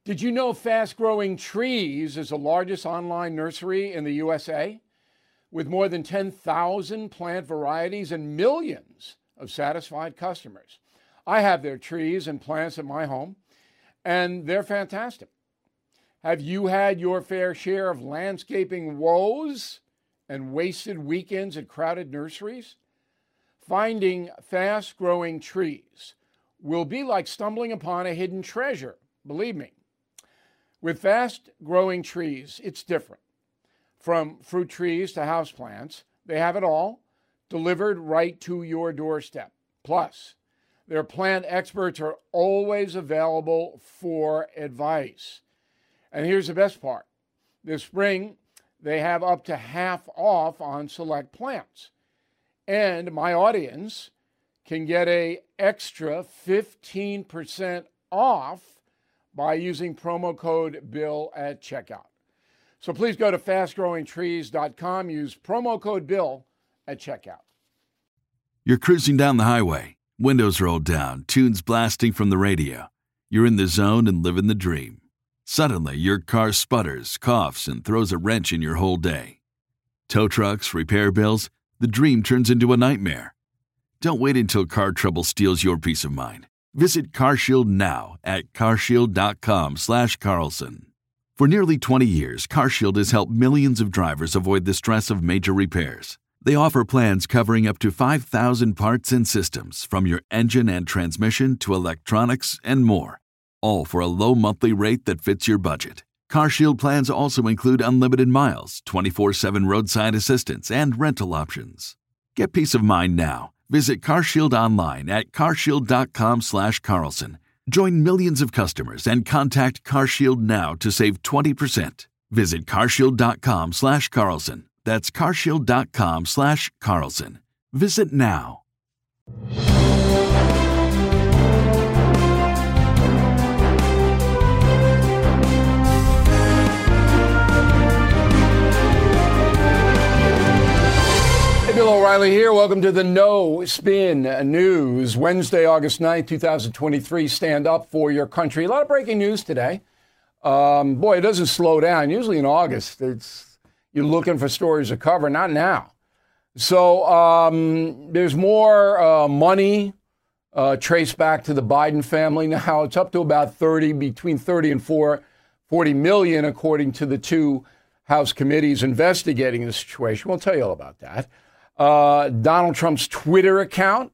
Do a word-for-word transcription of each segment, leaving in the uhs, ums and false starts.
Did you know Fast Growing Trees is the largest online nursery in the U S A? With more than ten thousand plant varieties and millions of satisfied customers. I have their trees and plants at my home, and they're fantastic. Have you had your fair share of landscaping woes and wasted weekends at crowded nurseries? Finding Fast Growing Trees will be like stumbling upon a hidden treasure, believe me. With Fast Growing Trees, it's different. From fruit trees to houseplants, they have it all delivered right to your doorstep. Plus, their plant experts are always available for advice. And here's the best part. This spring, they have up to half off on select plants. And my audience can get an extra fifteen percent off by using promo code BILL at checkout. So please go to fast growing trees dot com, use promo code BILL at checkout. You're cruising down the highway, windows rolled down, tunes blasting from the radio. You're in the zone and living the dream. Suddenly, your car sputters, coughs, and throws a wrench in your whole day. Tow trucks, repair bills, the dream turns into a nightmare. Don't wait until car trouble steals your peace of mind. Visit CarShield now at carshield.com slash Carlson. For nearly twenty years, CarShield has helped millions of drivers avoid the stress of major repairs. They offer plans covering up to five thousand parts and systems, from your engine and transmission to electronics and more, all for a low monthly rate that fits your budget. CarShield plans also include unlimited miles, twenty-four seven roadside assistance, and rental options. Get peace of mind now. Visit CarShield online at carshield.com slash Carlson. Join millions of customers and contact CarShield now to save twenty percent. Visit carshield.com slash Carlson. That's carshield.com slash Carlson. Visit now. Bill O'Reilly here. Welcome to the No Spin News. Wednesday, August ninth, twenty twenty-three. Stand up for your country. A lot of breaking news today. Um, boy, it doesn't slow down. Usually in August, it's you're looking for stories to cover. Not now. So um, there's more uh, money uh, traced back to the Biden family now. It's up to about thirty, between thirty and forty million, according to the two House committees investigating the situation. We'll tell you all about that. Uh, Donald Trump's Twitter account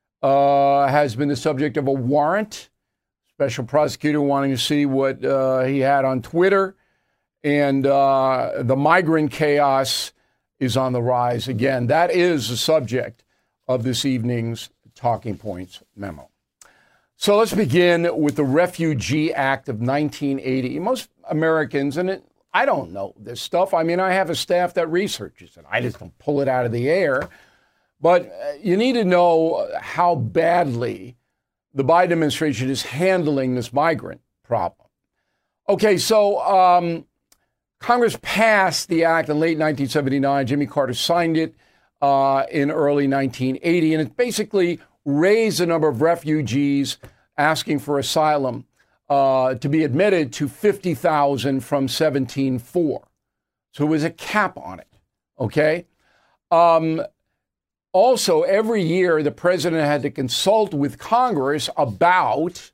uh, has been the subject of a warrant. Special prosecutor wanting to see what uh, he had on Twitter. And uh, the migrant chaos is on the rise again. That is the subject of this evening's Talking Points memo. So let's begin with the Refugee Act of nineteen eighty. Most Americans, and it, I don't know this stuff. I mean, I have a staff that researches it. I just don't pull it out of the air. But you need to know how badly the Biden administration is handling this migrant problem. Okay, so um, Congress passed the act in late nineteen seventy-nine. Jimmy Carter signed it uh, in early nineteen eighty. And it basically raised the number of refugees asking for asylum Uh, to be admitted to fifty thousand from seventeen four. So it was a cap on it, okay? Um, also, every year, the president had to consult with Congress about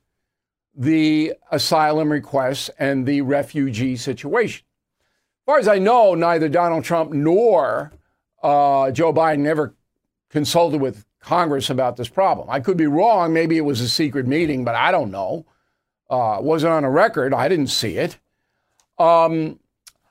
the asylum requests and the refugee situation. As far as I know, neither Donald Trump nor uh, Joe Biden ever consulted with Congress about this problem. I could be wrong. Maybe it was a secret meeting, but I don't know. Uh, wasn't on a record. I didn't see it. Um,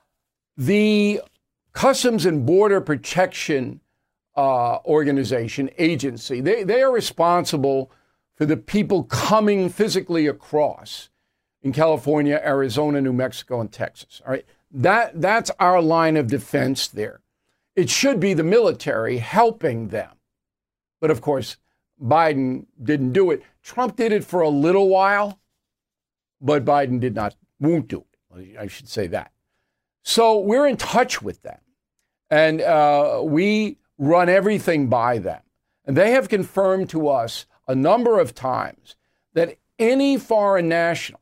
the Customs and Border Protection uh, Organization, agency, they, they are responsible for the people coming physically across in California, Arizona, New Mexico, and Texas. All right, that that's our line of defense there. It should be the military helping them. But of course, Biden didn't do it. Trump did it for a little while. But Biden did not, won't do it. I should say that. So we're in touch with them. And uh, we run everything by them. And they have confirmed to us a number of times that any foreign national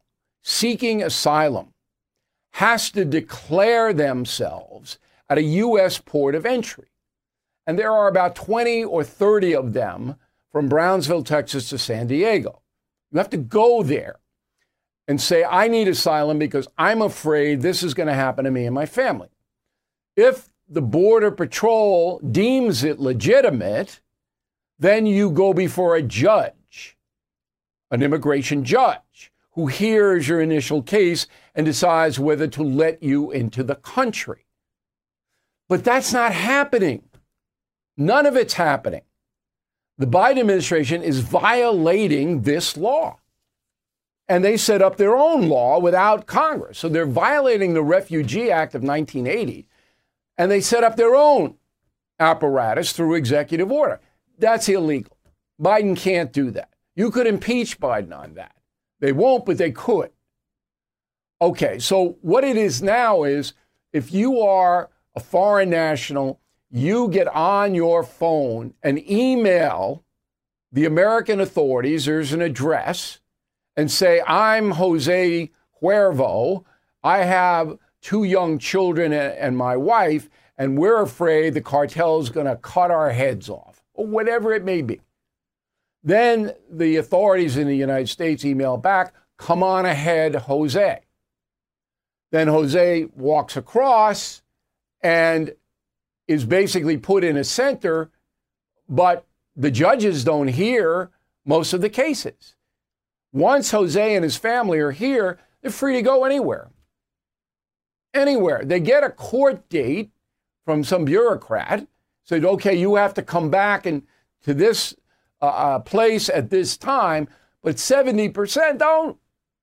seeking asylum has to declare themselves at a U S port of entry. And there are about twenty or thirty of them from Brownsville, Texas to San Diego. You have to go there and say, I need asylum because I'm afraid this is going to happen to me and my family. If the Border Patrol deems it legitimate, then you go before a judge, an immigration judge, who hears your initial case and decides whether to let you into the country. But that's not happening. None of it's happening. The Biden administration is violating this law. And they set up their own law without Congress. So they're violating the Refugee Act of nineteen eighty. And they set up their own apparatus through executive order. That's illegal. Biden can't do that. You could impeach Biden on that. They won't, but they could. Okay, so what it is now is if you are a foreign national, you get on your phone and email the American authorities, there's an address, and say, I'm Jose Cuervo. I have two young children and my wife, and we're afraid the cartel is going to cut our heads off, or whatever it may be. Then the authorities in the United States email back, come on ahead, Jose. Then Jose walks across and is basically put in a center, but the judges don't hear most of the cases. Once Jose and his family are here, they're free to go anywhere. Anywhere. They get a court date from some bureaucrat, said, okay, you have to come back and to this uh, uh, place at this time, but seventy percent don't.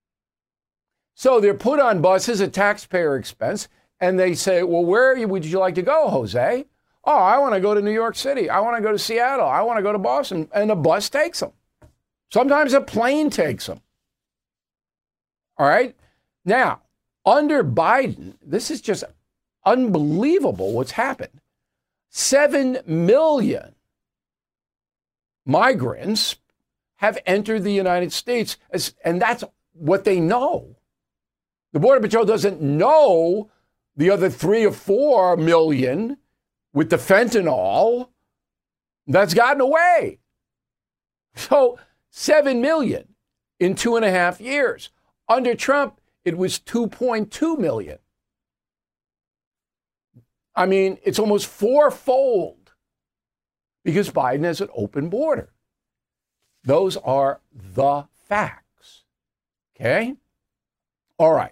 So they're put on buses at taxpayer expense, and they say, well, where would you like to go, Jose? Oh, I want to go to New York City. I want to go to Seattle. I want to go to Boston. And the bus takes them. Sometimes a plane takes them. All right? Now, under Biden, this is just unbelievable what's happened. Seven million migrants have entered the United States, as, and that's what they know. The Border Patrol doesn't know the other three or four million with the fentanyl that's gotten away. So seven million in two and a half years. Under Trump, it was two point two million. I mean, it's almost fourfold because Biden has an open border. Those are the facts. Okay? All right.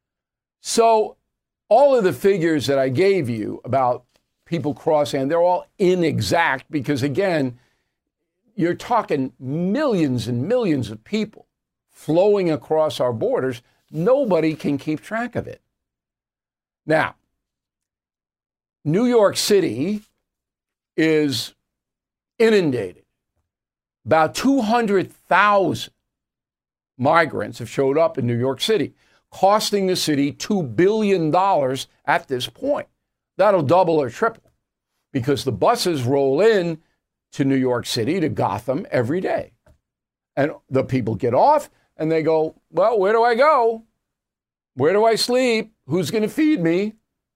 So all of the figures that I gave you about people crossing, they're all inexact because, again, you're talking millions and millions of people flowing across our borders. Nobody can keep track of it. Now, New York City is inundated. About two hundred thousand migrants have showed up in New York City, costing the city two billion dollars at this point. That'll double or triple because the buses roll in to New York City, to Gotham every day. And the people get off and they go, well, where do I go? Where do I sleep? Who's going to feed me?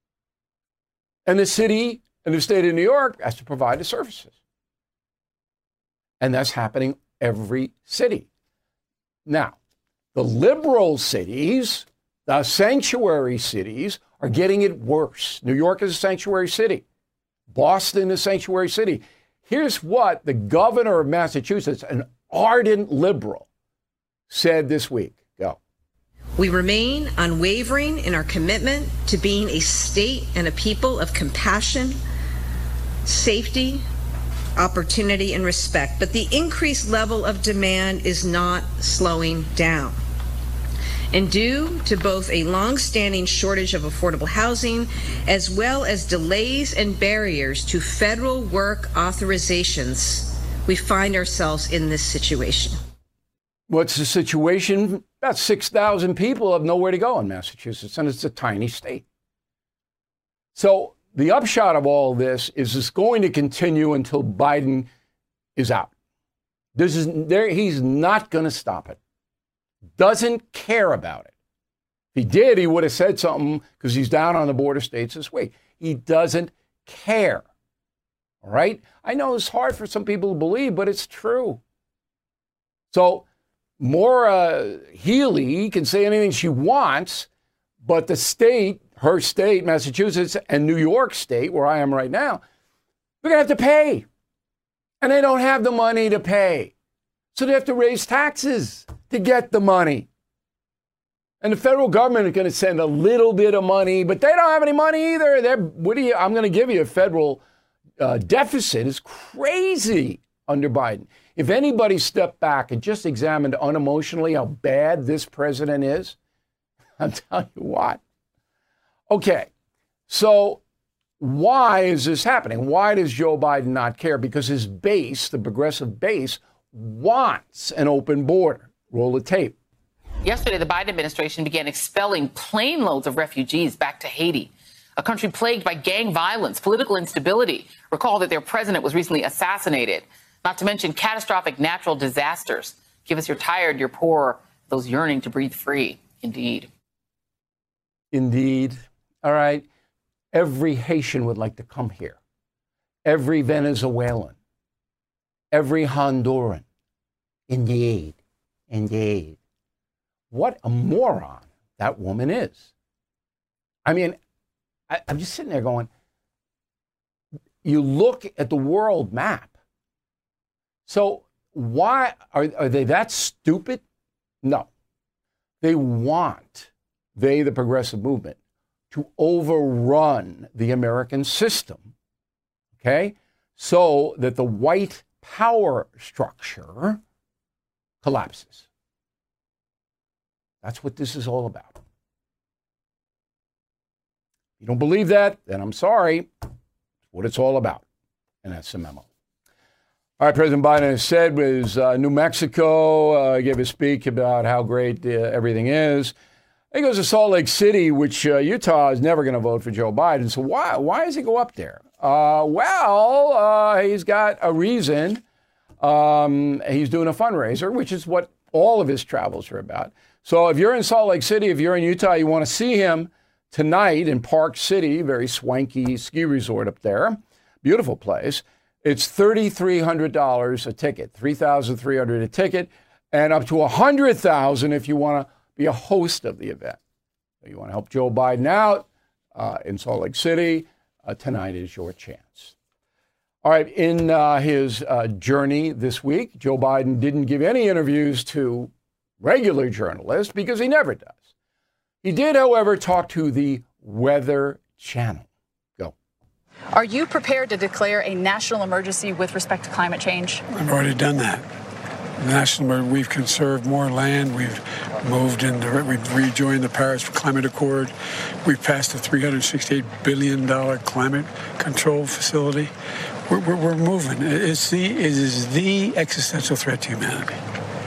And the city and the state of New York has to provide the services. And that's happening every city. Now, the liberal cities, the sanctuary cities, are getting it worse. New York is a sanctuary city. Boston is a sanctuary city. Here's what the governor of Massachusetts, an ardent liberal, said this week. Go. We remain unwavering in our commitment to being a state and a people of compassion, safety, opportunity, and respect. But the increased level of demand is not slowing down. And due to both a long-standing shortage of affordable housing, as well as delays and barriers to federal work authorizations, we find ourselves in this situation. What's the situation? About six thousand people have nowhere to go in Massachusetts, and it's a tiny state. So the upshot of all this is it's going to continue until Biden is out. This is there. He's not going to stop it. Doesn't care about it. If he did, he would have said something because he's down on the border states this week. He doesn't care. All right? I know it's hard for some people to believe, but it's true. So Maura Healey can say anything she wants, but the state, her state, Massachusetts, and New York State, where I am right now, they're going to have to pay. And they don't have the money to pay. So they have to raise taxes to get the money. And the federal government is going to send a little bit of money, but they don't have any money either. They're, what do you, I'm going to give you a federal uh, deficit is crazy under Biden. If anybody stepped back and just examined unemotionally how bad this president is, I'll tell you what. Okay, so why is this happening? Why does Joe Biden not care? Because his base, the progressive base, wants an open border. Roll the tape. Yesterday, the Biden administration began expelling plane loads of refugees back to Haiti, a country plagued by gang violence, political instability. Recall that their president was recently assassinated, not to mention catastrophic natural disasters. Give us your tired, your poor, those yearning to breathe free. Indeed. Indeed. All right. Every Haitian would like to come here. Every Venezuelan. Every Honduran. Indeed. Indeed. What a moron that woman is. I mean, I, I'm just sitting there going, you look at the world map. So why are, are they that stupid? No. They want, they, the progressive movement, to overrun the American system, okay, so that the white power structure collapses. That's what this is all about. If you don't believe that, then I'm sorry. That's what it's all about. And that's the memo. All right, President Biden has said was uh, New Mexico, uh, gave a speech about how great uh, everything is. He goes to Salt Lake City, which uh, Utah is never going to vote for Joe Biden. So why why does he go up there? Uh, well, uh, he's got a reason. Um, he's doing a fundraiser, which is what all of his travels are about. So if you're in Salt Lake City, if you're in Utah, you want to see him tonight in Park City, very swanky ski resort up there. Beautiful place. It's three thousand three hundred dollars a ticket, three thousand three hundred dollars a ticket, and up to one hundred thousand dollars if you want to be a host of the event. So you want to help Joe Biden out uh, in Salt Lake City, uh, tonight is your chance. All right, in uh, his uh, journey this week, Joe Biden didn't give any interviews to regular journalists because he never does. He did, however, talk to the Weather Channel. Go. Are you prepared to declare a national emergency with respect to climate change? I've already done that. National, we've conserved more land. We've moved into, we've rejoined the Paris Climate Accord. We've passed a three hundred sixty-eight billion dollars climate control facility. We're, we're, we're moving. It's the, it is the existential threat to humanity.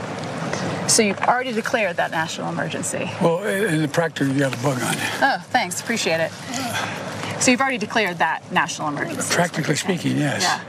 So you've already declared that national emergency? Well, in the practice, you got a bug on you. Oh, thanks. Appreciate it. So you've already declared that national emergency? Practically speaking, yes. Yeah.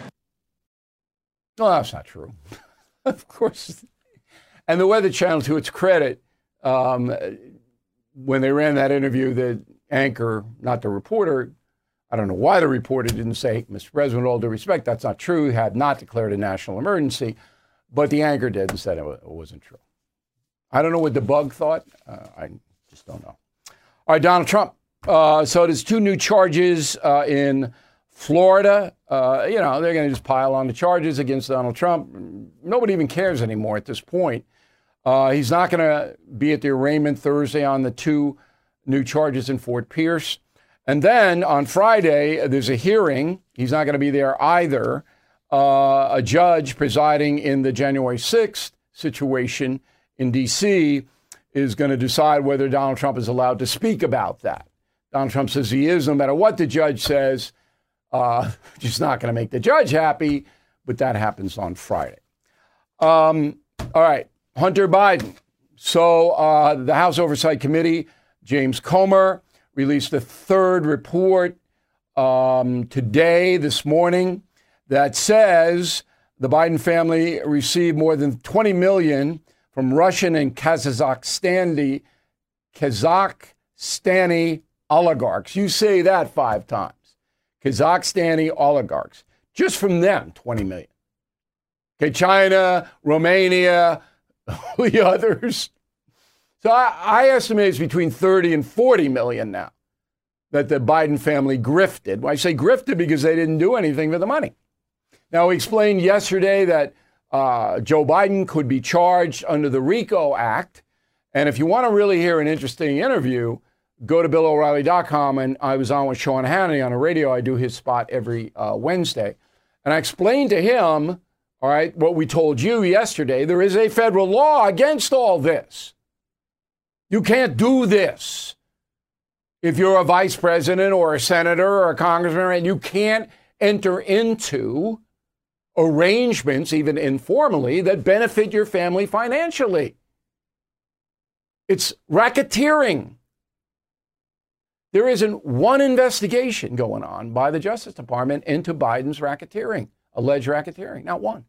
No, that's not true. Of course. And the Weather Channel, to its credit, um, when they ran that interview, the anchor, not the reporter, I don't know why the reporter didn't say, Mister President, with all due respect, that's not true. He had not declared a national emergency. But the anchor did and said it wasn't true. I don't know what the bug thought. Uh, I just don't know. All right, Donald Trump. Uh, so there's two new charges uh, in Florida. Uh, you know, they're going to just pile on the charges against Donald Trump. Nobody even cares anymore at this point. Uh, he's not going to be at the arraignment Thursday on the two new charges in Fort Pierce. And then on Friday, there's a hearing. He's not going to be there either. Uh, a judge presiding in the January sixth situation in D C is going to decide whether Donald Trump is allowed to speak about that. Donald Trump says he is, no matter what the judge says. Uh, just not going to make the judge happy, but that happens on Friday. Um, all right, Hunter Biden. So uh, the House Oversight Committee, James Comer, released the third report um, today, this morning, that says the Biden family received more than twenty million dollars from Russian and Kazakhstani Kazakhstani oligarchs. You say that five times. Kazakhstani oligarchs. Just from them, twenty million. Okay, China, Romania, the others. So I, I estimate it's between thirty and forty million now that the Biden family grifted. Well, I say grifted because they didn't do anything for the money. Now, we explained yesterday that uh, Joe Biden could be charged under the RICO Act. And if you want to really hear an interesting interview, go to Bill O'Reilly dot com. And I was on with Sean Hannity on the radio. I do his spot every uh, Wednesday. And I explained to him, all right, what we told you yesterday. There is a federal law against all this. You can't do this. If you're a vice president or a senator or a congressman, and you can't enter into arrangements, even informally, that benefit your family financially. It's racketeering. There isn't one investigation going on by the Justice Department into Biden's racketeering, alleged racketeering, not one.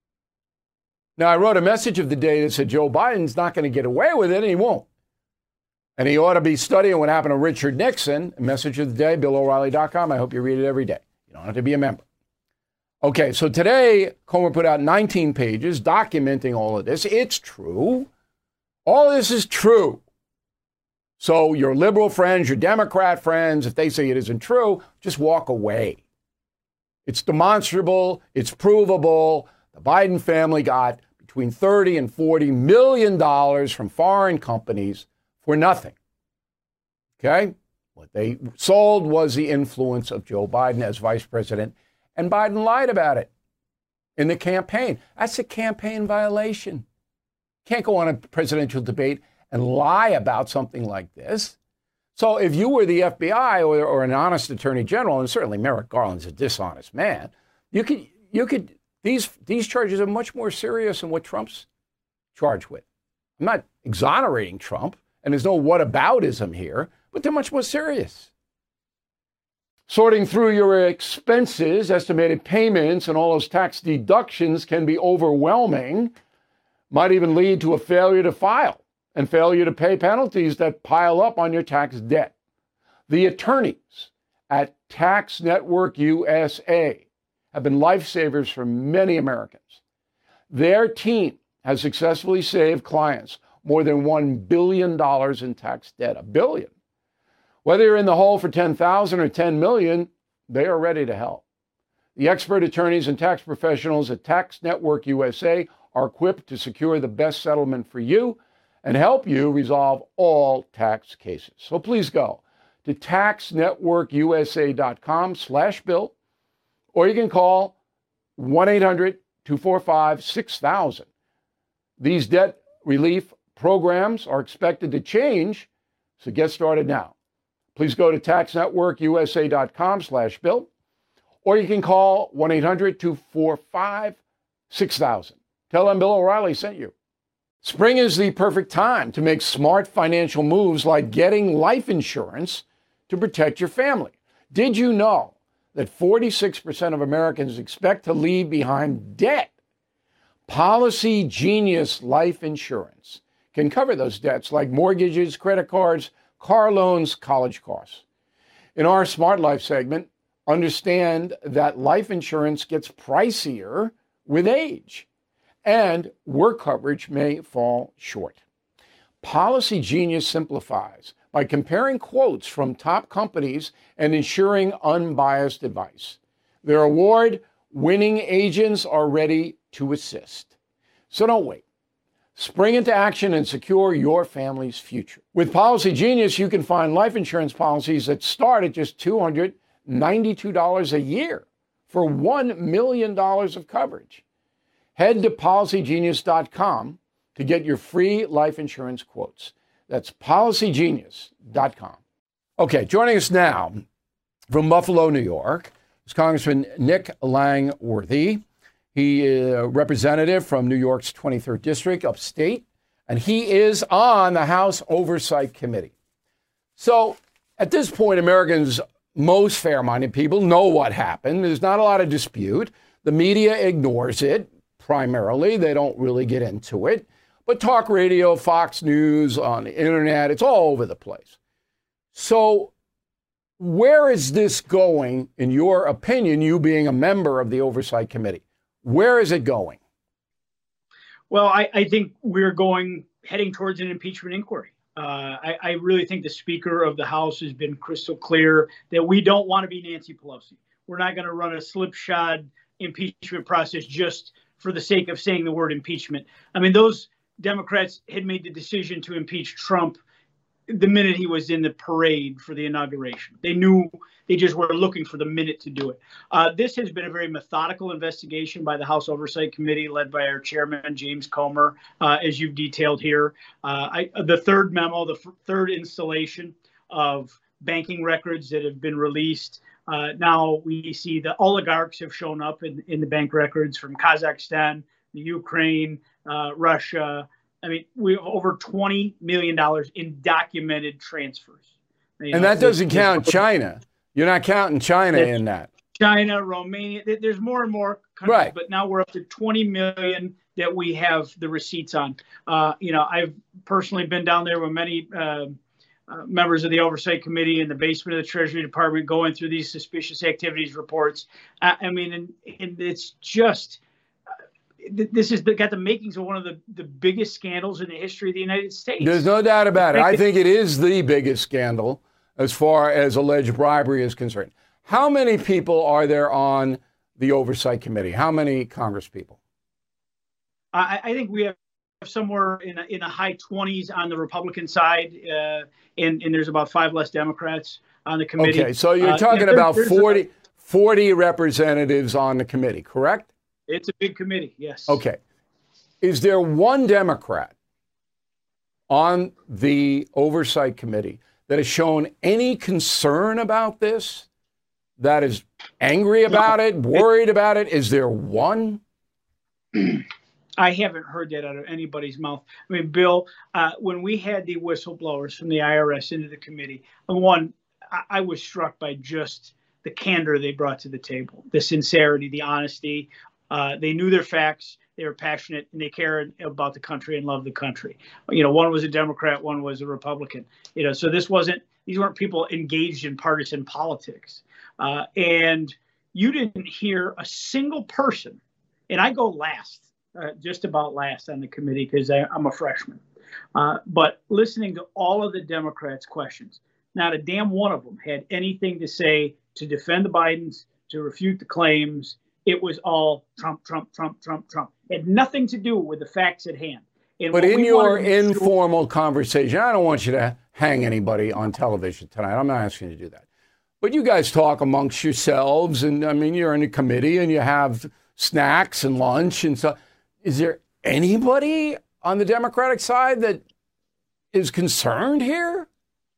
Now, I wrote a message of the day that said Joe Biden's not going to get away with it, and he won't. And he ought to be studying what happened to Richard Nixon. A message of the day, Bill O'Reilly dot com. I hope you read it every day. You don't have to be a member. Okay, so today, Comer put out nineteen pages documenting all of this. It's true. All this is true. So your liberal friends, your Democrat friends, if they say it isn't true, just walk away. It's demonstrable. It's provable. The Biden family got between thirty and forty million dollars from foreign companies for nothing. Okay? What they sold was the influence of Joe Biden as vice president, and Biden lied about it in the campaign. That's a campaign violation. Can't go on a presidential debate and lie about something like this. So if you were the F B I or, or an honest attorney general, and certainly Merrick Garland's a dishonest man, you could, you could, these, these charges are much more serious than what Trump's charged with. I'm not exonerating Trump, and there's no whataboutism here, but they're much more serious. Sorting through your expenses, estimated payments, and all those tax deductions can be overwhelming, might even lead to a failure to file and failure to pay penalties that pile up on your tax debt. The attorneys at Tax Network U S A have been lifesavers for many Americans. Their team has successfully saved clients more than one billion dollars in tax debt. A billion. Whether you're in the hole for ten thousand dollars or ten million dollars, they are ready to help. The expert attorneys and tax professionals at Tax Network U S A are equipped to secure the best settlement for you and help you resolve all tax cases. So please go to tax network u s a dot com slash bill, or you can call one eight hundred two four five six thousand. These debt relief programs are expected to change, so get started now. Please go to tax network u s a dot com slash bill, or you can call one eight hundred two four five six thousand. Tell them Bill O'Reilly sent you. Spring is the perfect time to make smart financial moves like getting life insurance to protect your family. Did you know that forty-six percent of Americans expect to leave behind debt? Policy Genius Life Insurance can cover those debts like mortgages, credit cards, car loans, college costs. In our Smart Life segment, understand that life insurance gets pricier with age, and work coverage may fall short. Policy Genius simplifies by comparing quotes from top companies and ensuring unbiased advice. Their award-winning agents are ready to assist. So don't wait. Spring into action and secure your family's future. With Policy Genius, you can find life insurance policies that start at just two hundred ninety-two dollars a year for one million dollars of coverage. Head to policy genius dot com to get your free life insurance quotes. That's policy genius dot com. Okay, joining us now from Buffalo, New York, is Congressman Nick Langworthy. He is a representative from New York's twenty-third District, upstate, and he is on the House Oversight Committee. So at this point, Americans, most fair-minded people, know what happened. There's not a lot of dispute. The media ignores it, primarily. They don't really get into it. but talk radio, Fox News, on the internet, it's all over the place. So where is this going, in your opinion, you being a member of the Oversight Committee? Where is it going? Well, I, I think we're going heading towards an impeachment inquiry. Uh, I, I really think the Speaker of the House has been crystal clear that we don't want to be Nancy Pelosi. We're not going to run a slipshod impeachment process just for the sake of saying the word impeachment. I mean, those Democrats had made the decision to impeach Trump the minute he was in the parade for the inauguration. They knew, they just were looking for the minute to do it. Uh, this has been a very methodical investigation by the House Oversight Committee led by our chairman, James Comer, uh, as you've detailed here. Uh, I, the third memo, the f- third installation of banking records that have been released. Uh, now we see the oligarchs have shown up in, in the bank records from Kazakhstan, the Ukraine, uh, Russia. I mean, we have over twenty million dollars in documented transfers. You and know, that doesn't count China. You're not counting China in that. China, Romania, there's more and more countries, right. But now we're up to twenty million that we have the receipts on. Uh, you know, I've personally been down there with many uh, uh, members of the Oversight Committee in the basement of the Treasury Department going through these suspicious activities reports. Uh, I mean, and, and it's just... This has got the makings of one of the, the biggest scandals in the history of the United States. There's no doubt about it. I think it is the biggest scandal as far as alleged bribery is concerned. How many people are there on the Oversight Committee? How many Congress people? I, I think we have somewhere in a, in the high twenties on the Republican side, uh, and, and there's about five less Democrats on the committee. Okay, so you're talking uh, there, about forty, forty representatives on the committee, correct? It's a big committee, yes. Okay. Is there one Democrat on the Oversight Committee that has shown any concern about this, that is angry about it, worried about it? Is there one? I haven't heard that out of anybody's mouth. I mean, Bill, uh, when we had the whistleblowers from the I R S into the committee, one, I, I was struck by just the candor they brought to the table, the sincerity, the honesty. Uh, they knew their facts. They were passionate, and they cared about the country and loved the country. You know, one was a Democrat, one was a Republican. You know, so this wasn't; these weren't people engaged in partisan politics. Uh, and you didn't hear a single person. And I go last, uh, just about last on the committee because I'm a freshman. Uh, but listening to all of the Democrats' questions, not a damn one of them had anything to say to defend the Bidens, to refute the claims. It was all Trump, Trump, Trump, Trump, Trump. It had nothing to do with the facts at hand. And but in your informal sure, conversation, I don't want you to hang anybody on television tonight. I'm not asking you to do that. But you guys talk amongst yourselves, and I mean, you're in a committee and you have snacks and lunch and so. Is there anybody on the Democratic side that is concerned here?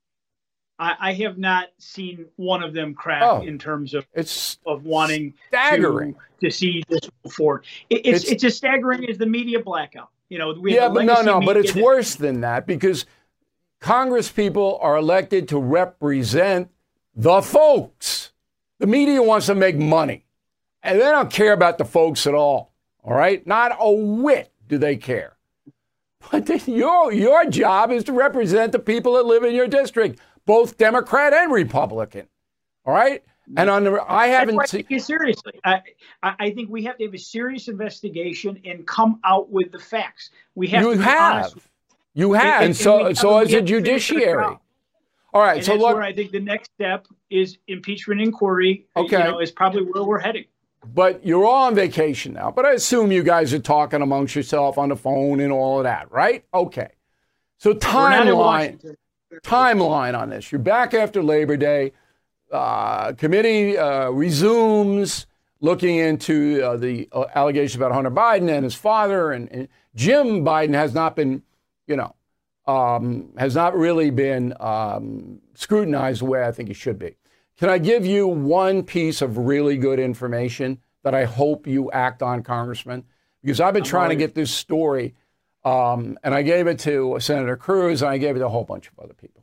I, I have not seen one of them crack oh, in terms of it's of wanting staggering to, to see this move forward. It, it's, it's it's as staggering as the media blackout. You know, we yeah, but no, no, but it's worse than that because Congress people are elected to represent the folks. The media wants to make money, and they don't care about the folks at all. All right, not a whit do they care. But then your your job is to represent the people that live in your district, both Democrat and Republican. All right, and on the I haven't That's why I take it seriously. I I think we have to have a serious investigation and come out with the facts. We have you to be have honest. you have, and, and so and so as a judiciary. All right, and so that's look, where I think the next step is impeachment inquiry. Okay, you know, is probably where we're heading. But you're all on vacation now. But I assume you guys are talking amongst yourself on the phone and all of that, right? Okay. So timeline, timeline on this. You're back after Labor Day. Uh, committee uh, resumes looking into uh, the uh, allegations about Hunter Biden and his father. And, and Jim Biden has not been, you know, um, has not really been um, scrutinized the way I think he should be. Can I give you one piece of really good information that I hope you act on, Congressman? Because I've been I'm trying always... to get this story, um, and I gave it to Senator Cruz, and I gave it to a whole bunch of other people.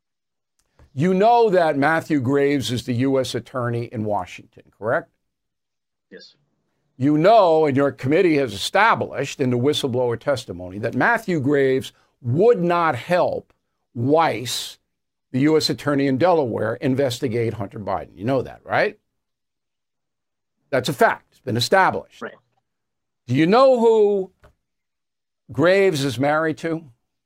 You know that Matthew Graves is the U S attorney in Washington, correct? Yes. you know, and your committee has established in the whistleblower testimony that Matthew Graves would not help Weiss, the U S attorney in Delaware, investigate Hunter Biden. You know that, right? That's a fact. It's been established. Right. Do you know who Graves is married to?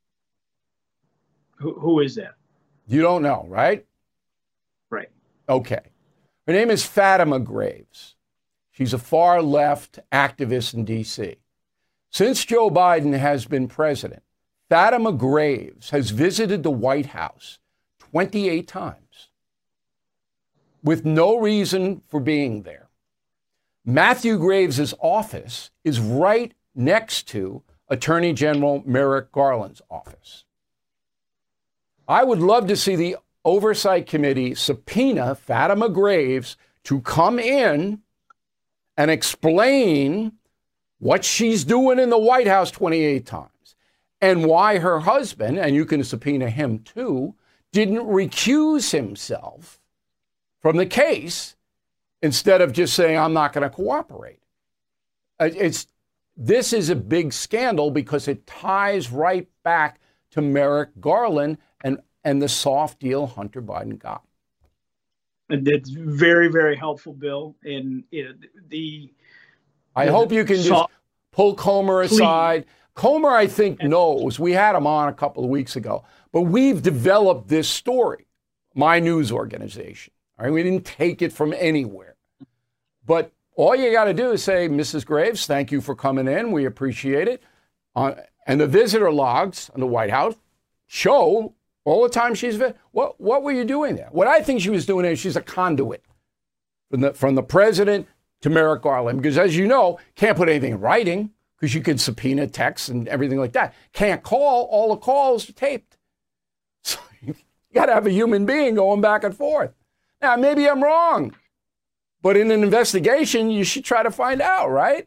Who, who is that? You don't know, right? Right. Okay. Her name is Fatima Graves. She's a far-left activist in D C. Since Joe Biden has been president, Fatima Graves has visited the White House twenty-eight times with no reason for being there. Matthew Graves' office is right next to Attorney General Merrick Garland's office. I would love to see the Oversight Committee subpoena Fatima Graves to come in and explain what she's doing in the White House twenty-eight times and why her husband, and you can subpoena him too, didn't recuse himself from the case instead of just saying, I'm not going to cooperate. It's, this is a big scandal because it ties right back to Merrick Garland and, and the soft deal Hunter Biden got. And that's very, very helpful, Bill. And you know, the I the, hope you can just pull Comer aside. Please. Comer, I think, knows. We had him on a couple of weeks ago. But we've developed this story, my news organization. All right, we didn't take it from anywhere. But all you got to do is say, Missus Graves, thank you for coming in. We appreciate it. Uh, and the visitor logs on the White House show all the time she's vi- what what were you doing there? What I think she was doing is she's a conduit from the from the president to Merrick Garland, because as you know, can't put anything in writing because you can subpoena texts and everything like that. Can't call, all the calls are taped. So you got to have a human being going back and forth. Now maybe I'm wrong, but in an investigation you should try to find out, right?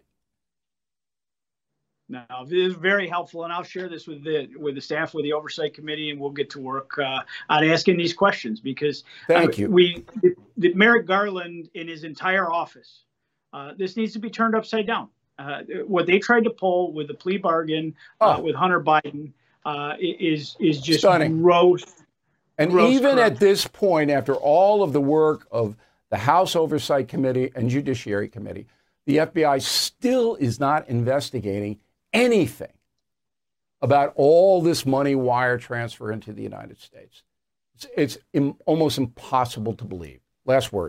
No, it is very helpful, and I'll share this with the with the staff, with the Oversight Committee, and we'll get to work uh, on asking these questions because thank uh, you. We, the, the Merrick Garland in his entire office, uh, this needs to be turned upside down. Uh, what they tried to pull with the plea bargain uh, oh. with Hunter Biden uh, is is just stunning, gross. And gross even crime. At this point, after all of the work of the House Oversight Committee and Judiciary Committee, the F B I still is not investigating anything about all this money wire transfer into the United States. It's, it's im- almost impossible to believe. Last word.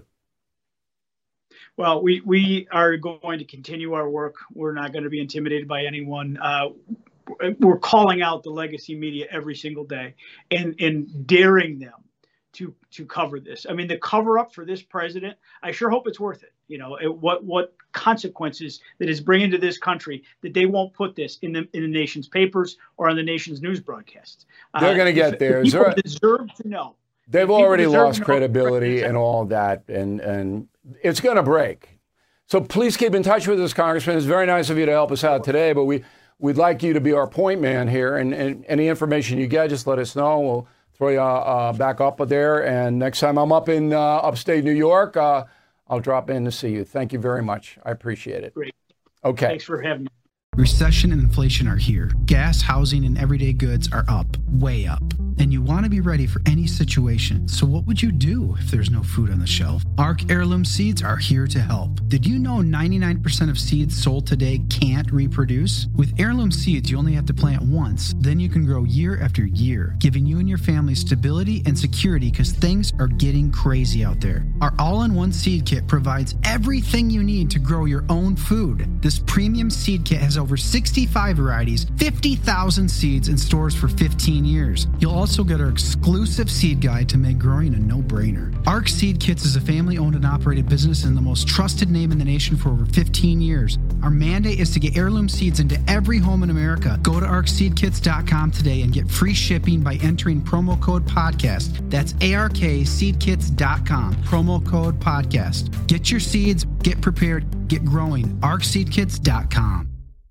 Well, we, we are going to continue our work. We're not going to be intimidated by anyone. Uh, we're calling out the legacy media every single day and, and daring them to to cover this. I mean, the cover up for this president, I sure hope it's worth it. You know, it, what what consequences that is bringing to this country that they won't put this in the in the nation's papers or on the nation's news broadcasts. They're uh, going to get there. People there deserve to know. They've already lost credibility and all that, and and it's going to break. So please keep in touch with us, Congressman. It's very nice of you to help us out today, but we we'd like you to be our point man here. And, and any information you get, just let us know. We'll throw you uh, back up there. And next time I'm up in uh, upstate New York, uh, I'll drop in to see you. Thank you very much. I appreciate it. Great. Okay. Thanks for having me. Recession and inflation are here. Gas, housing, and everyday goods are up, way up. And you want to be ready for any situation. So what would you do if there's no food on the shelf? Arc Heirloom Seeds are here to help. Did you know ninety-nine percent of seeds sold today can't reproduce? With Heirloom Seeds, you only have to plant once. Then you can grow year after year, giving you and your family stability and security because things are getting crazy out there. Our all-in-one seed kit provides everything you need to grow your own food. This premium seed kit has over sixty-five varieties, fifty thousand seeds, and stores for fifteen years. You'll also also get our exclusive seed guide to make growing a no-brainer. Arc Seed Kits is a family-owned and operated business and the most trusted name in the nation for over fifteen years. Our mandate is to get heirloom seeds into every home in America. Go to arc seed kits dot com today and get free shipping by entering promo code podcast. That's A R K seed kits dot com, promo code podcast. Get your seeds, get prepared, get growing. arc seed kits dot com.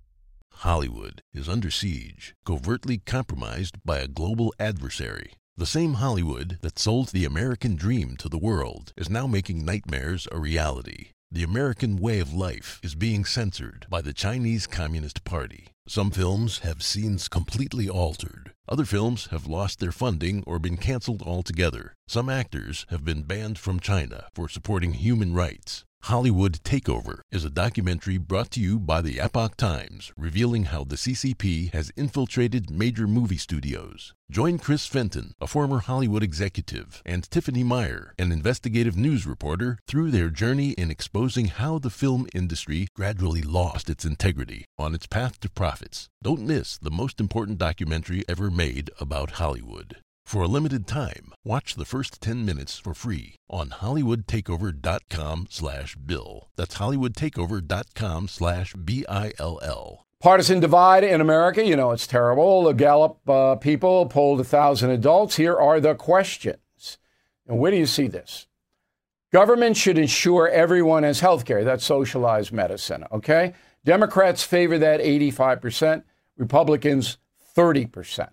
Hollywood is under siege, covertly compromised by a global adversary. The same Hollywood that sold the American dream to the world is now making nightmares a reality. The American way of life is being censored by the Chinese Communist Party. Some films have scenes completely altered. Other films have lost their funding or been canceled altogether. Some actors have been banned from China for supporting human rights. Hollywood Takeover is a documentary brought to you by the Epoch Times, revealing how the C C P has infiltrated major movie studios. Join Chris Fenton, a former Hollywood executive, and Tiffany Meyer, an investigative news reporter, through their journey in exposing how the film industry gradually lost its integrity on its path to profits. Don't miss the most important documentary ever made about Hollywood. For a limited time, watch the first ten minutes for free on hollywoodtakeover.com slash bill. That's hollywoodtakeover.com slash B I L L. Partisan divide in America, you know, it's terrible. The Gallup uh, people polled one thousand adults. Here are the questions. And where do you see this? Government should ensure everyone has health care. That's socialized medicine, okay? Democrats favor that eighty-five percent. Republicans, thirty percent.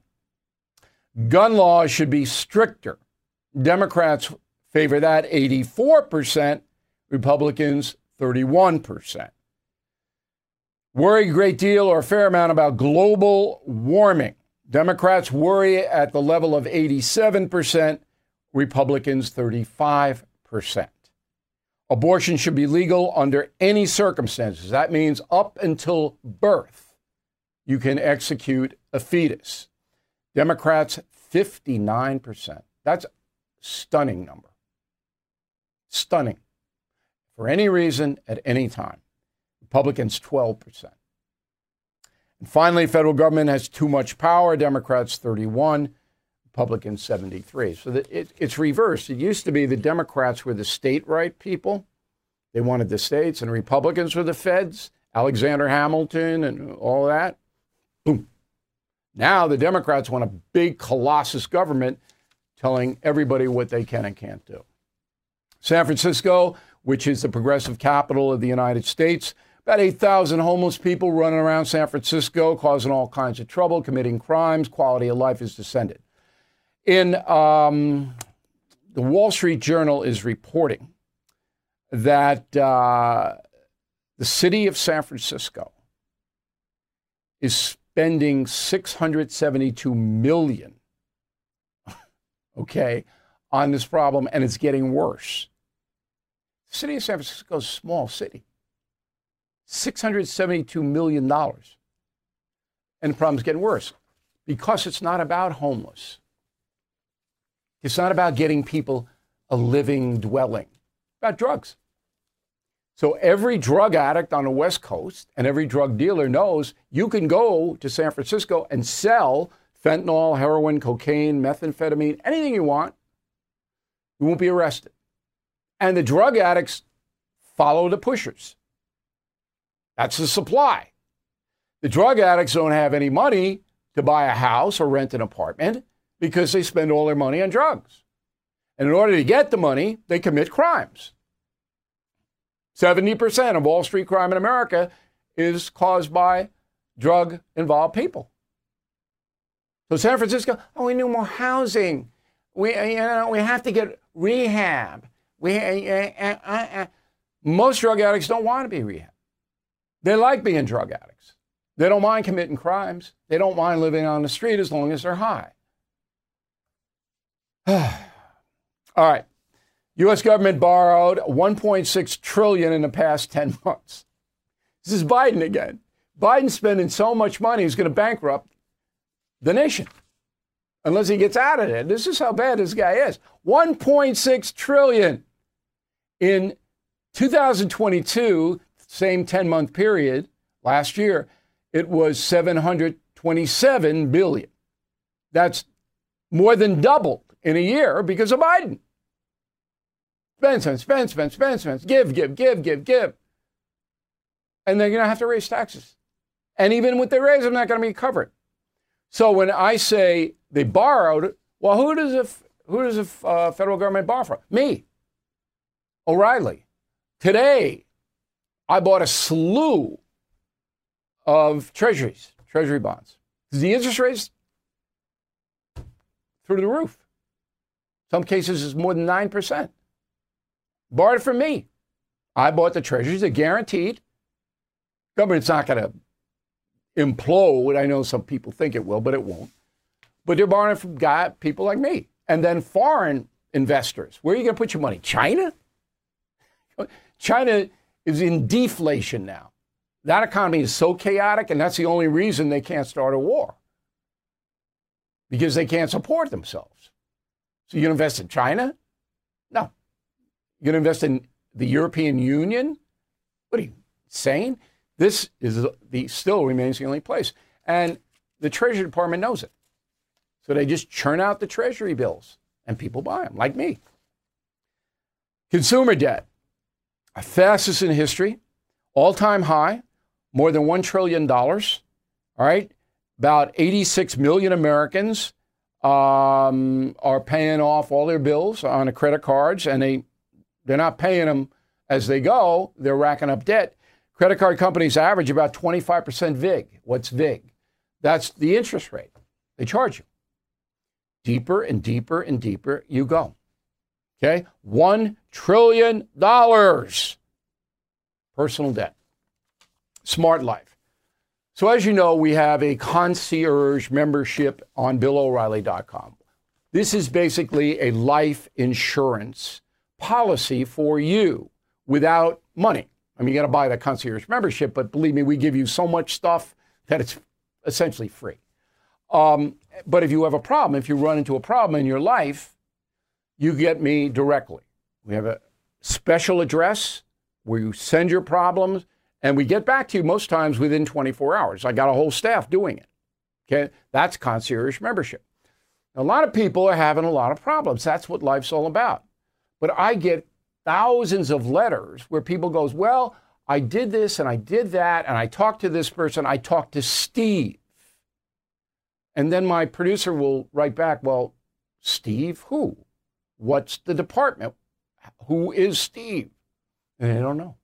Gun laws should be stricter. Democrats favor that eighty-four percent. Republicans, thirty-one percent. Worry a great deal or a fair amount about global warming. Democrats worry at the level of eighty-seven percent. Republicans, thirty-five percent. Abortion should be legal under any circumstances. That means up until birth, you can execute a fetus. Democrats, fifty-nine percent. That's a stunning number. Stunning. For any reason, at any time. Republicans, twelve percent. And finally, federal government has too much power. Democrats, thirty-one. Republicans, seventy-three. So that it, it's reversed. It used to be the Democrats were the state right people. They wanted the states, and Republicans were the feds. Alexander Hamilton and all that. Boom. Now the Democrats want a big colossus government telling everybody what they can and can't do. San Francisco, which is the progressive capital of the United States, about eight thousand homeless people running around San Francisco, causing all kinds of trouble, committing crimes. Quality of life has descended. In um, the Wall Street Journal is reporting that uh, the city of San Francisco is spending six hundred seventy-two million dollars, okay, on this problem, and it's getting worse. The city of San Francisco is a small city. six hundred seventy-two million dollars. And the problem's getting worse because it's not about homeless. It's not about getting people a living dwelling. It's about drugs. So every drug addict on the West Coast and every drug dealer knows you can go to San Francisco and sell fentanyl, heroin, cocaine, methamphetamine, anything you want. You won't be arrested. And the drug addicts follow the pushers. That's the supply. The drug addicts don't have any money to buy a house or rent an apartment because they spend all their money on drugs. And in order to get the money, they commit crimes. seventy percent of Wall Street crime in America is caused by drug-involved people. So San Francisco, oh, we need more housing. We, you know, we have to get rehab. We, uh, uh, uh, uh. Most drug addicts don't want to be rehab. They like being drug addicts. They don't mind committing crimes. They don't mind living on the street as long as they're high. All right. U S government borrowed one point six trillion dollars in the past ten months. This is Biden again. Biden's spending so much money, he's going to bankrupt the nation unless he gets out of it. This is how bad this guy is. one point six trillion dollars in two thousand twenty-two, same ten-month period last year, it was seven hundred twenty-seven billion dollars. That's more than doubled in a year because of Biden. Spend, spend, spend, spend, spend, spend, give, give, give, give, give. And they're going to have to raise taxes. And even with the raise, I'm not going to be covered. So when I say they borrowed, well, who does a, who does the uh, federal government borrow from? Me. O'Reilly. Today, I bought a slew of treasuries, treasury bonds. The interest rates through the roof. Some cases it's more than nine percent. Borrowed it from me. I bought the treasuries. They're guaranteed. Government's not going to implode. I know some people think it will, but it won't. But they're borrowing from guy, people like me. And then foreign investors. Where are you going to put your money? China? China is in deflation now. That economy is so chaotic, and that's the only reason they can't start a war. Because they can't support themselves. So you're going to invest in China? No. You're going to invest in the European Union? What are you, insane? This is the still remains the only place. And the Treasury Department knows it. So they just churn out the Treasury bills, and people buy them, like me. Consumer debt, fastest in history, all-time high, more than one trillion dollars, all right? About eighty-six million Americans um, are paying off all their bills on the credit cards, and they, they're not paying them as they go. They're racking up debt. Credit card companies average about twenty-five percent vig. What's vig? That's the interest rate they charge you. Deeper and deeper and deeper you go. Okay? One trillion dollars personal debt. Smart life. So as you know, we have a concierge membership on Bill O'Reilly dot com. This is basically a life insurance policy for you without money. I mean, you got to buy the concierge membership, but believe me, we give you so much stuff that it's essentially free. Um, but if you have a problem, if you run into a problem in your life, you get me directly. We have a special address where you send your problems, and we get back to you most times within twenty-four hours. I got a whole staff doing it. Okay, that's concierge membership. Now, a lot of people are having a lot of problems. That's what life's all about. But I get thousands of letters where people goes, well, I did this and I did that, and I talked to this person. I talked to Steve. And then my producer will write back, well, Steve who? What's the department? Who is Steve? And they don't know.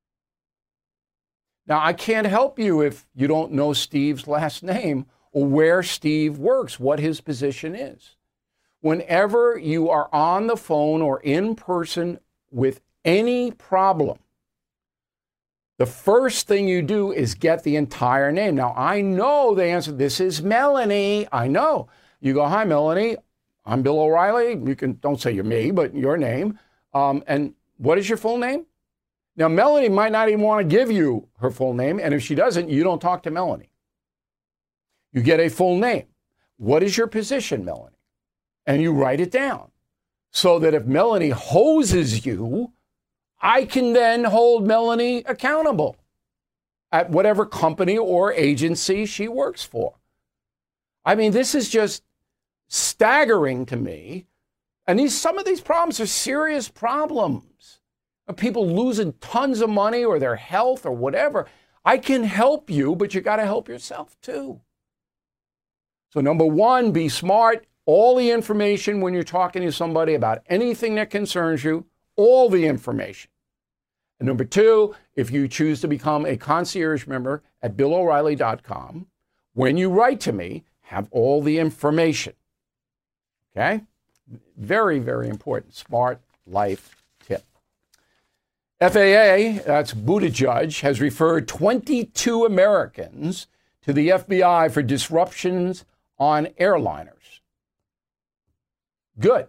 Now, I can't help you if you don't know Steve's last name or where Steve works, what his position is. Whenever you are on the phone or in person with any problem, the first thing you do is get the entire name. Now, I know the answer. This is Melanie. I know. You go, hi, Melanie. I'm Bill O'Reilly. You can, don't say you're me, but your name. Um, and what is your full name? Now, Melanie might not even want to give you her full name. And if she doesn't, you don't talk to Melanie. You get a full name. What is your position, Melanie? And you write it down so that if Melanie hoses you, I can then hold Melanie accountable at whatever company or agency she works for. I mean, this is just staggering to me. And these, some of these problems are serious problems. People losing tons of money or their health or whatever. I can help you, but you got to help yourself too. So number one, be smart. All the information when you're talking to somebody about anything that concerns you, all the information. And number two, if you choose to become a concierge member at Bill O'Reilly dot com, when you write to me, have all the information. Okay? Very, very important. Smart life tip. F A A, that's Buttigieg, has referred twenty-two Americans to the F B I for disruptions on airliners. Good.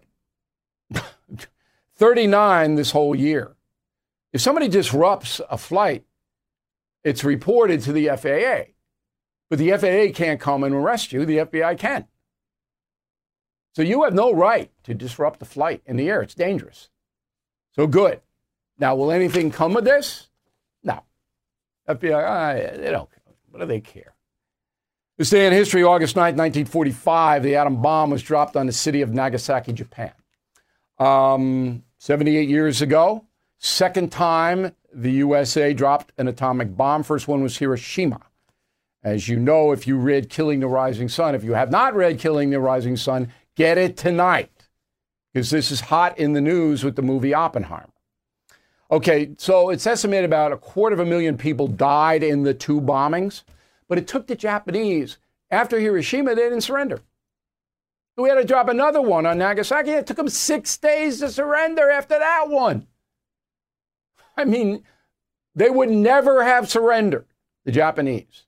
thirty-nine this whole year. If somebody disrupts a flight, it's reported to the F A A. But the F A A can't come and arrest you. The F B I can. So you have no right to disrupt the flight in the air. It's dangerous. So good. Now, will anything come of this? No. F B I, ah, they don't care. What do they care? This day in history, August ninth, nineteen forty-five, the atom bomb was dropped on the city of Nagasaki, Japan. Um, seventy-eight years ago, second time the U S A dropped an atomic bomb. First one was Hiroshima. As you know, if you read Killing the Rising Sun, if you have not read Killing the Rising Sun, get it tonight, because this is hot in the news with the movie Oppenheimer. Okay, so it's estimated about a quarter of a million people died in the two bombings, but it took the Japanese, after Hiroshima, they didn't surrender. We had to drop another one on Nagasaki. It took them six days to surrender after that one. I mean, they would never have surrendered, the Japanese,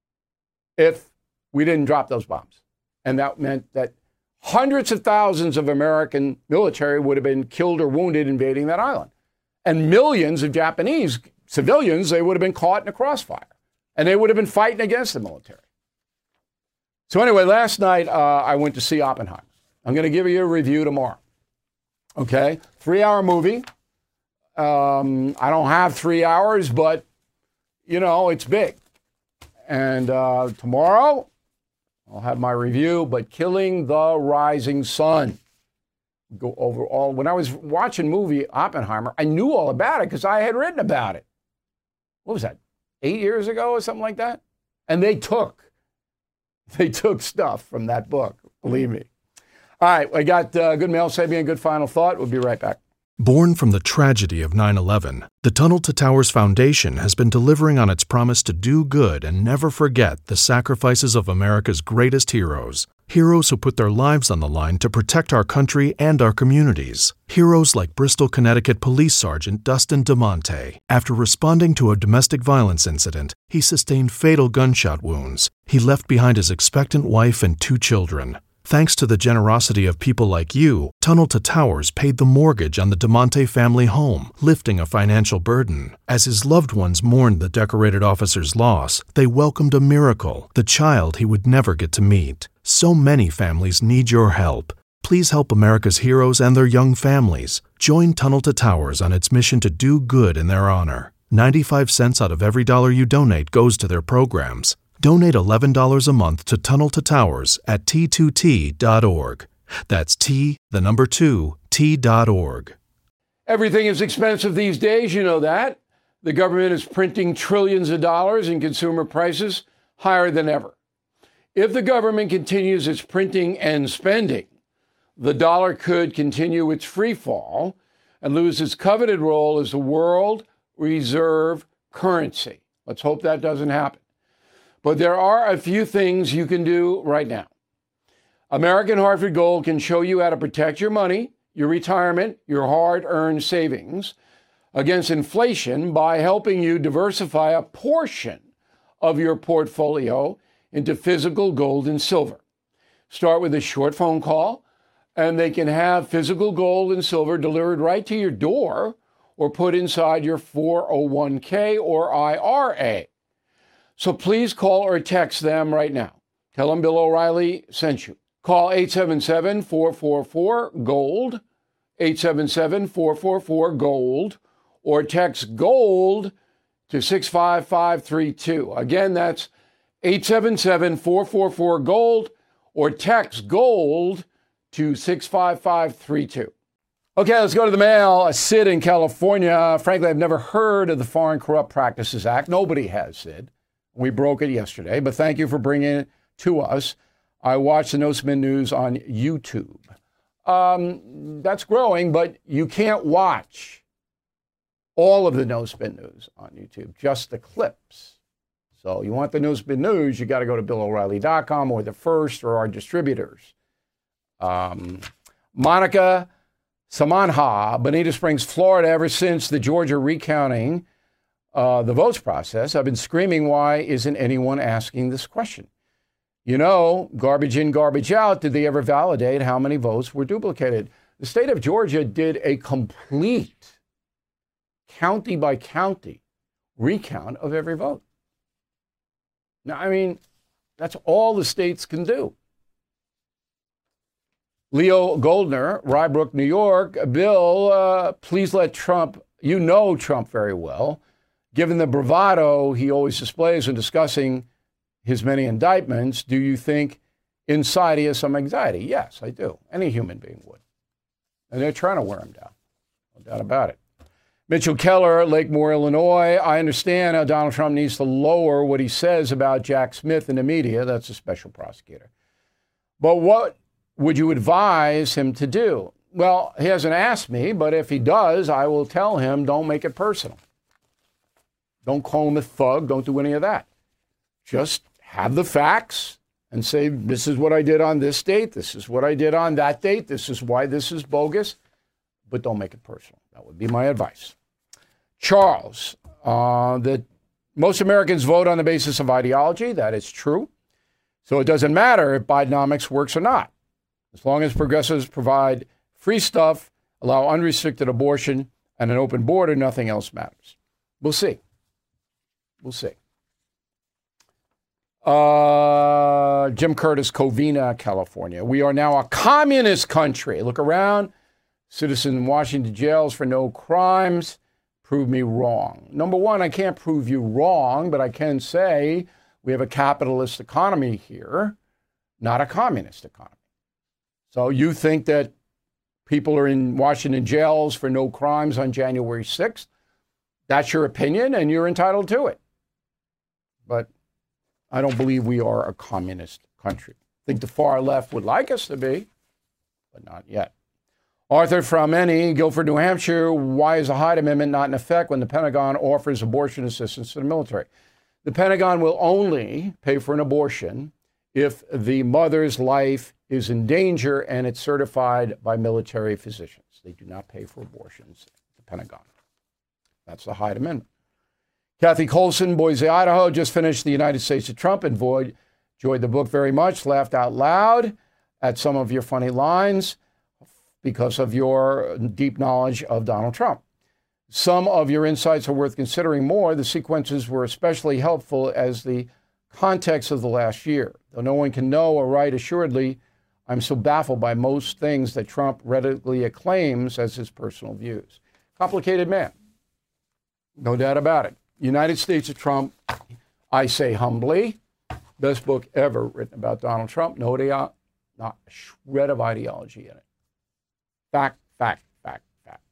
if we didn't drop those bombs. And that meant that hundreds of thousands of American military would have been killed or wounded invading that island. And millions of Japanese civilians, they would have been caught in a crossfire. And they would have been fighting against the military. So anyway, last night uh, I went to see Oppenheimer. I'm going to give you a review tomorrow. Okay? Three-hour movie. Um, I don't have three hours, but, you know, it's big. And uh, tomorrow, I'll have my review, but Killing the Rising Sun. Go over all. When I was watching movie Oppenheimer, I knew all about it because I had written about it. What was that? Eight years ago or something like that? And they took, they took stuff from that book, believe me. All right, I got uh, good mail, Sabian, good final thought. We'll be right back. Born from the tragedy of nine eleven, the Tunnel to Towers Foundation has been delivering on its promise to do good and never forget the sacrifices of America's greatest heroes. Heroes who put their lives on the line to protect our country and our communities. Heroes like Bristol, Connecticut Police Sergeant Dustin DeMonte. After responding to a domestic violence incident, he sustained fatal gunshot wounds. He left behind his expectant wife and two children. Thanks to the generosity of people like you, Tunnel to Towers paid the mortgage on the DeMonte family home, lifting a financial burden. As his loved ones mourned the decorated officer's loss, they welcomed a miracle, the child he would never get to meet. So many families need your help. Please help America's heroes and their young families. Join Tunnel to Towers on its mission to do good in their honor. ninety-five cents out of every dollar you donate goes to their programs. Donate eleven dollars a month to Tunnel to Towers at T two T dot org. That's T, the number two, T dot org. Everything is expensive these days, you know that. The government is printing trillions of dollars and consumer prices higher than ever. If the government continues its printing and spending, the dollar could continue its free fall and lose its coveted role as the world reserve currency. Let's hope that doesn't happen. But there are a few things you can do right now. American Hartford Gold can show you how to protect your money, your retirement, your hard-earned savings against inflation by helping you diversify a portion of your portfolio into physical gold and silver. Start with a short phone call, and they can have physical gold and silver delivered right to your door or put inside your four oh one k or I R A. So please call or text them right now. Tell them Bill O'Reilly sent you. Call eight seven seven, four four four, GOLD, eight seven seven, four four four, GOLD, or text GOLD to six five five three two. Again, that's eight seven seven, four four four, GOLD, or text GOLD to six five five three two. Okay, let's go to the mail. Sid in California. Frankly, I've never heard of the Foreign Corrupt Practices Act. Nobody has, Sid. We broke it yesterday, but thank you for bringing it to us. I watched the No Spin News on YouTube. Um, that's growing, but you can't watch all of the No Spin News on YouTube, just the clips. So you want the No Spin News, you got to go to Bill O'Reilly dot com or The First or our distributors. Um, Monica Samanha, Bonita Springs, Florida, ever since the Georgia recounting Uh, the votes process, I've been screaming, why isn't anyone asking this question? You know, garbage in, garbage out. Did they ever validate how many votes were duplicated? The state of Georgia did a complete county by county recount of every vote. Now, I mean, that's all the states can do. Leo Goldner, Rybrook, New York. Bill, uh, please let Trump, you know Trump very well. Given the bravado he always displays when discussing his many indictments, do you think inside he has some anxiety? Yes, I do. Any human being would. And they're trying to wear him down. No doubt about it. Mitchell Keller, Lake Moore, Illinois. I understand how Donald Trump needs to lower what he says about Jack Smith in the media. That's a special prosecutor. But what would you advise him to do? Well, he hasn't asked me, but if he does, I will tell him, don't make it personal. Don't call him a thug. Don't do any of that. Just have the facts and say, this is what I did on this date. This is what I did on that date. This is why this is bogus. But don't make it personal. That would be my advice. Charles, uh, that most Americans vote on the basis of ideology. That is true. So it doesn't matter if Bidenomics works or not. As long as progressives provide free stuff, allow unrestricted abortion, and an open border, nothing else matters. We'll see. We'll see. Uh, Jim Curtis, Covina, California. We are now a communist country. Look around. Citizens in Washington jails for no crimes. Prove me wrong. Number one, I can't prove you wrong, but I can say we have a capitalist economy here, not a communist economy. So you think that people are in Washington jails for no crimes on January sixth? That's your opinion, and you're entitled to it. But I don't believe we are a communist country. I think the far left would like us to be, but not yet. Arthur Frameni, Guilford, New Hampshire. Why is the Hyde Amendment not in effect when the Pentagon offers abortion assistance to the military? The Pentagon will only pay for an abortion if the mother's life is in danger and it's certified by military physicians. They do not pay for abortions at the Pentagon. That's the Hyde Amendment. Kathy Colson, Boise, Idaho, just finished The United States of Trump and enjoyed the book very much, laughed out loud at some of your funny lines because of your deep knowledge of Donald Trump. Some of your insights are worth considering more. The sequences were especially helpful as the context of the last year. Though no one can know or write assuredly, I'm so baffled by most things that Trump readily acclaims as his personal views. Complicated man. No doubt about it. United States of Trump, I say humbly, best book ever written about Donald Trump. No, not a shred of ideology in it. Fact, fact, fact, fact.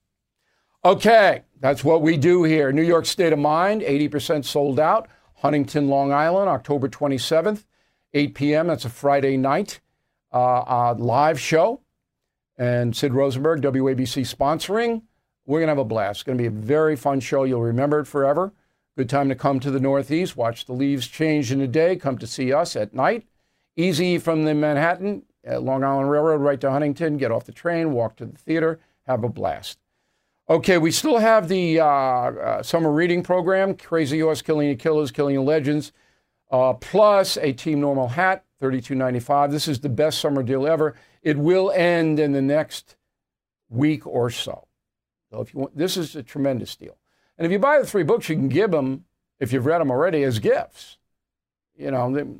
Okay, that's what we do here. New York State of Mind, eighty percent sold out. Huntington, Long Island, October twenty-seventh, eight p.m. That's a Friday night uh, uh, live show. And Sid Rosenberg, W A B C sponsoring. We're going to have a blast. It's going to be a very fun show. You'll remember it forever. Good time to come to the Northeast, watch the leaves change in a day, come to see us at night. Easy from the Manhattan, uh, Long Island Railroad, right to Huntington. Get off the train, walk to the theater, have a blast. Okay, we still have the uh, uh, summer reading program, Crazy Horse, Killing Your Killers, Killing Your Legends, uh, plus a Team Normal hat, thirty-two ninety-five. This is the best summer deal ever. It will end in the next week or so. So if you want, this is a tremendous deal. And if you buy the three books, you can give them, if you've read them already, as gifts. You know, they,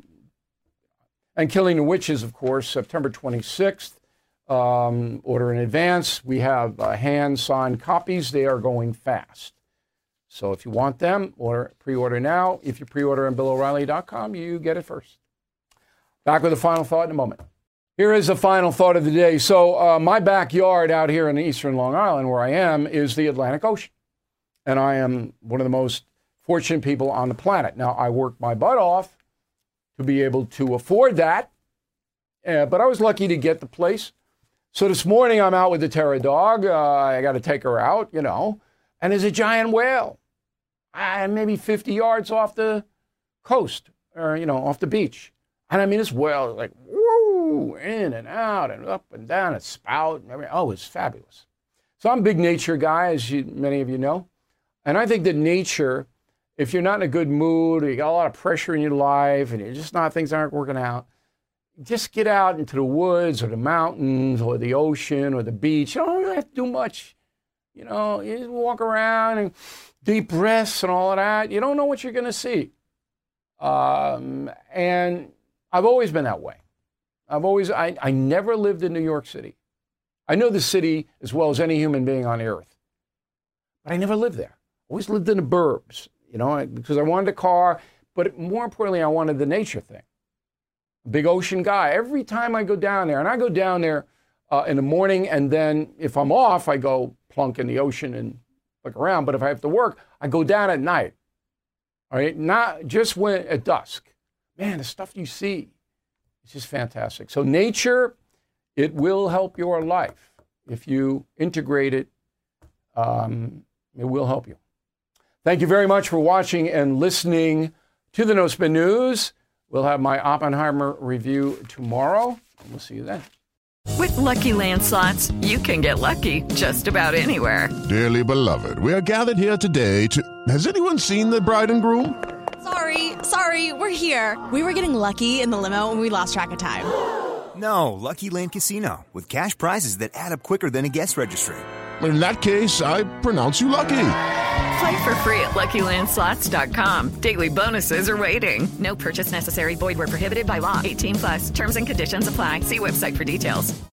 and Killing the Witches, of course, September twenty-sixth. Um, order in advance. We have uh, hand-signed copies. They are going fast. So if you want them, order, pre-order now. If you pre-order on Bill O'Reilly dot com, you get it first. Back with a final thought in a moment. Here is the final thought of the day. So uh, my backyard out here in eastern Long Island, where I am, is the Atlantic Ocean. And I am one of the most fortunate people on the planet. Now, I worked my butt off to be able to afford that, uh, but I was lucky to get the place. So this morning, I'm out with the Terra dog. Uh, I got to take her out, you know, and there's a giant whale, uh, maybe fifty yards off the coast, or, you know, off the beach. And I mean, this whale is like, woo, in and out and up and down, its spout and everything. Oh, it's fabulous. So I'm a big nature guy, as you, many of you know. And I think that nature, if you're not in a good mood, or you got a lot of pressure in your life, and you're just not, things aren't working out, just get out into the woods or the mountains or the ocean or the beach. You don't really have to do much. You know, you just walk around and deep breaths and all of that. You don't know what you're going to see. Um, and I've always been that way. I've always, I, I never lived in New York City. I know the city as well as any human being on earth, but I never lived there. I always lived in the burbs, you know, because I wanted a car, but more importantly, I wanted the nature thing. Big ocean guy. Every time I go down there, and I go down there uh, in the morning, and then if I'm off, I go plunk in the ocean and look around. But if I have to work, I go down at night. All right, not just when at dusk. Man, the stuff you see, it's just fantastic. So nature, it will help your life if you integrate it. Um, it will help you. Thank you very much for watching and listening to the No Spin News. We'll have my Oppenheimer review tomorrow, and we'll see you then. With Lucky Land Slots, you can get lucky just about anywhere. Dearly beloved, we are gathered here today to... Has anyone seen the bride and groom? Sorry, sorry, we're here. We were getting lucky in the limo and we lost track of time. No, Lucky Land Casino, with cash prizes that add up quicker than a guest registry. In that case, I pronounce you lucky. Play for free at Lucky Land Slots dot com. Daily bonuses are waiting. No purchase necessary. Void where prohibited by law. eighteen plus. Terms and conditions apply. See website for details.